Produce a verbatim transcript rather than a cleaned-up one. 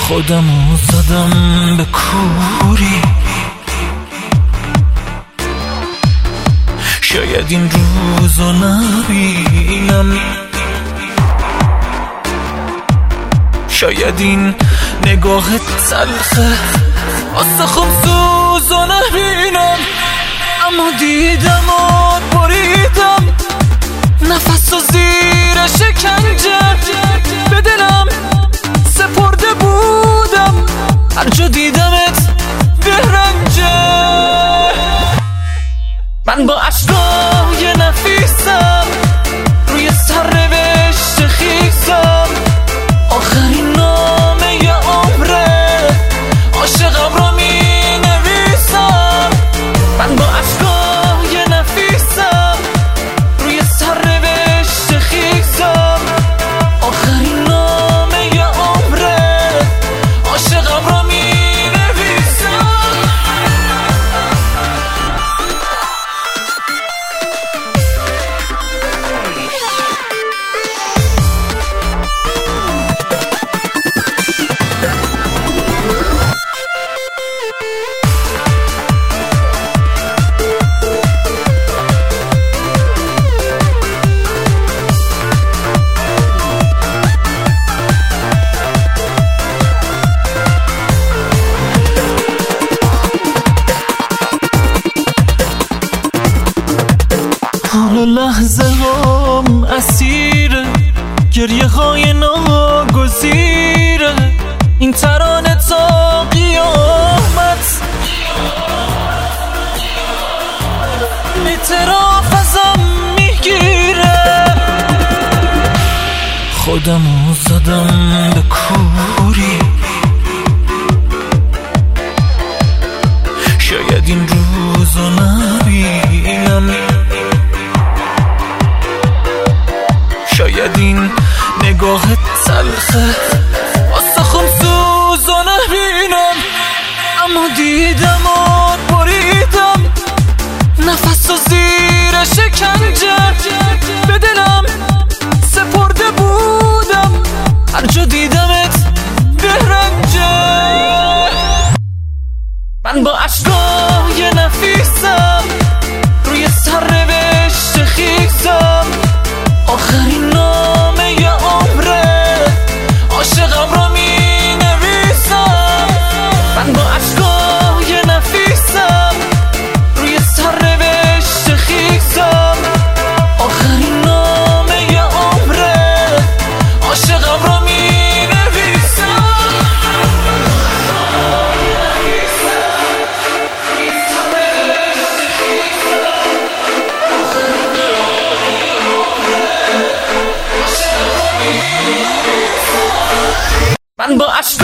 خودمو زدم به کوری، شاید این روزو نبینم، شاید این نگاه تلخه استخوان سوزو نبینم، اما دیدم و بریدم نفس و زیر شکنجه به دلم سپرده بودم، هر جا دیدمت بهرنجه. من با اشکای نفیسم روی سرنوشت خیسم، آخرین نامه ی عمره عاشقم رو می نویسم. من با اشکای نفیسم روی سرنوشت خیسم، آخرین نامه ی عمره عاشقم رو می نویسم. حالا لحظه هم اسیره، گریه های ناگزیره، این ترانه تا قیامت اعتراف ازم میگیره. خودمو زدم به کوری، شاید این روزو نبینم، شاید این نگاه تلخه استخوان سوزو نبینم، اما دیدم و بریدم نفس و زیر شکنجه به دلم سپرده بودم، هر جا دیدمت بهرنجه. من با اشکای نفیسم روی سرنوشت خیسم، آخرین نامه ی عمره عاشقم رو می نویسم. من با اشکای نفیسم روی سرنوشت خیسم، آخرین نامه ی عمره عاشقم رو می نویسم. من با اشک